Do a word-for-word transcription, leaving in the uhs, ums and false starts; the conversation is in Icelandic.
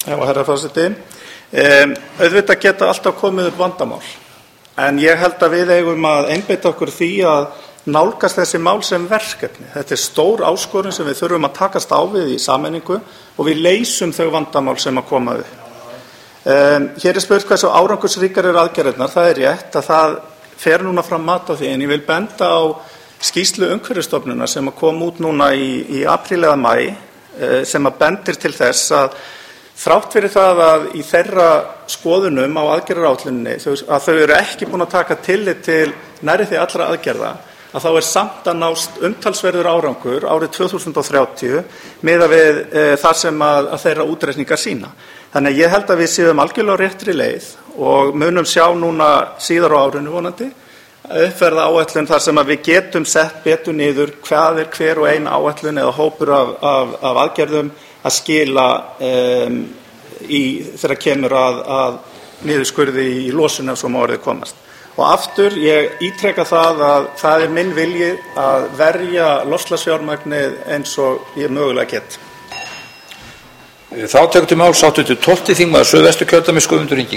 Já, herra forseti. Um, auðvitað geta alltaf komið upp vandamál, en ég held að við eigum að einbeita okkur því að nálgast þessi mál sem verkefni. Þetta er stór áskorun sem við þurfum að takast á við í sameiningu og við leysum þau vandamál sem að koma upp. Um, hér er spurt hversu árangursríkar eru aðgerðirnar. Það er rétt að það fer núna fram mat á því, en ég vil benda á skýrslu Umhverfisstofnunar sem að kom út núna í, í apríl eða maí, sem að bendir til þess að þrátt fyrir það að í þeirra skoðunum á aðgerðaráætluninni að þau eru ekki búin að taka tillit til nærri því allra aðgerða, að þá er samt að nást umtalsverður árangur árið tvö þúsund og þrjátíu miðað við e, þar sem að, að þeirra útreikningar sína. Þannig að ég held að við séum algjörlega á réttri leið og munum sjá núna síðar á árinu vonandi uppfærða áætlun þar sem að við getum sett betur niður hvað er hver og ein áætlun eða hópur af, af, af aðgerðum að skila um, í, þegar kemur að, að niðurskurði í losun ef svo má orðið komast. Og aftur, ég ítreka það að það er minn vilji að verja loftslagsfjármagnið eins og ég mögulega get. Þá tekur til máls háttvirtur tólfti þingmaður Suðvesturkjördæmis Guðmundur Ingi